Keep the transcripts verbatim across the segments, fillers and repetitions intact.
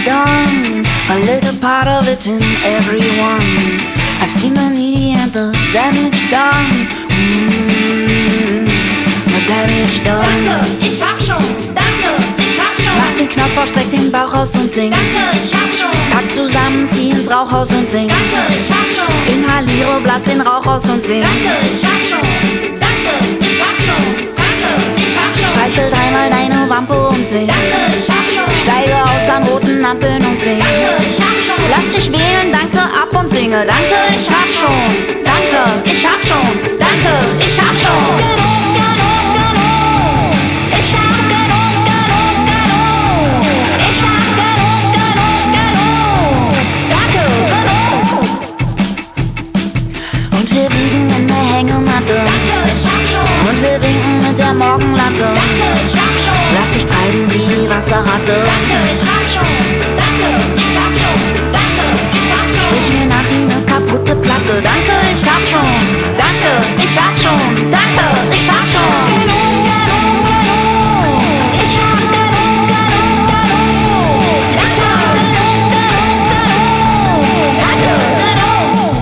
done, a little part of it in everyone. I've seen the needy and the damage done. Mm, the damage done. Danke, ich hab schon. Danke, ich hab schon. Mach den Knopf auf, streck den Bauch aus und sing. Danke, ich hab schon. Pack zusammen, zieh ins Rauchhaus und sing. Danke, ich hab schon. Inhaliere, blass den Rauch aus und sing. Danke, ich hab schon. Danke, ich hab schon. Danke, ich hab schon. Streichel dreimal deine Wampe und sing. Danke, ich hab schon. Steige aus an roten Ampeln und sing. Danke, ich hab schon. Lass dich wählen, danke, ab und singe. Danke, ich hab schon. Danke, ich hab schon. Danke, ich hab schon. Genug, genug, genug. Ich hab genug, genug, genug. Ich hab genug, genug, genug. Danke, genug. Und wir liegen in der Hängematte. Danke, ich hab schon. Und wir winken mit der Morgenlatte. Danke, ich hab schon. Lass dich treiben wie die Wasserratte. Danke, ich hab schon. Danke, ich hab schon. Danke, ich hab schon. Sprich mir nach wie eine kaputte Platte. Danke, ich hab schon. Danke, ich hab schon. Danke, ich hab schon. Genug, genug, genug. Ich hab genug, genug, genug. Ich hab genug, genug, genug. Danke, genug.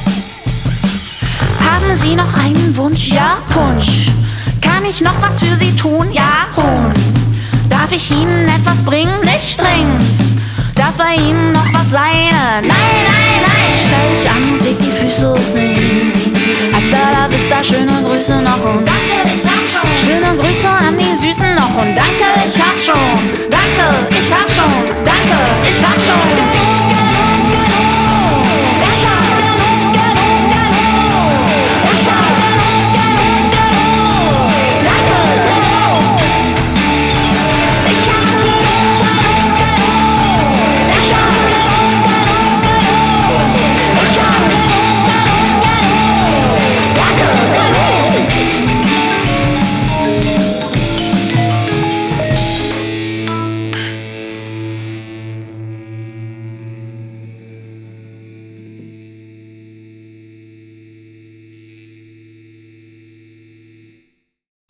Haben Sie noch einen Wunsch? Ja, Punsch. Kann ich noch was für Sie tun? Ja, Huhn. Darf ich Ihnen etwas bringen? Nicht dringend. Darf bei Ihnen noch was sein? Nein, nein, nein. Stell dich an und leg die Füße hoch, sing. Hasta la vista, schöne Grüße noch und Danke, ich hab schon. schöne Grüße an die Süßen noch und danke, ich hab schon. Danke, ich hab schon. Danke.